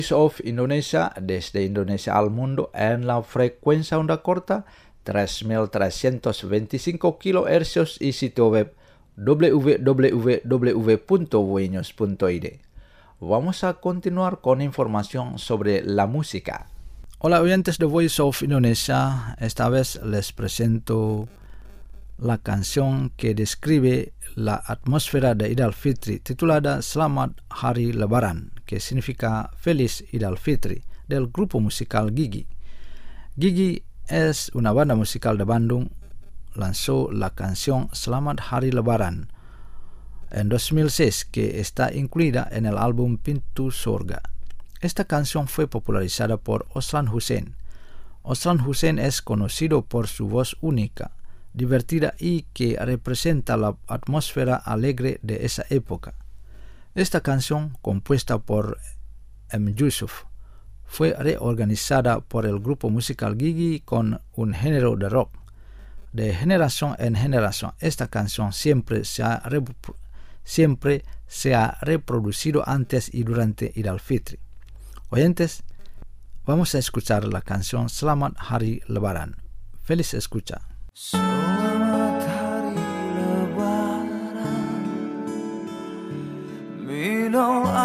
Voice of Indonesia desde Indonesia al mundo en la frecuencia onda corta 3.325 kHz y sitio web www.voinews.id. Vamos a continuar con información sobre la música. Hola oyentes de Voice of Indonesia, esta vez les presento la canción que describe la atmósfera de Idul Fitri titulada Selamat Hari Lebaran, que significa Feliz Idul Fitri, del grupo musical Gigi. Gigi es una banda musical de Bandung. Lanzó la canción Selamat Hari Lebaran en 2006, que está incluida en el álbum Pintu Surga. Esta canción fue popularizada por Oslan Hussein. Oslan Hussein es conocido por su voz única, divertida y que representa la atmósfera alegre de esa época. Esta canción, compuesta por M. Yusuf, fue reorganizada por el grupo musical Gigi con un género de rock. De generación en generación, esta canción siempre se ha reproducido antes y durante Idul Fitri. Oyentes, vamos a escuchar la canción Selamat Hari Lebaran. Feliz escucha. Selamat Hari Lebaran, minal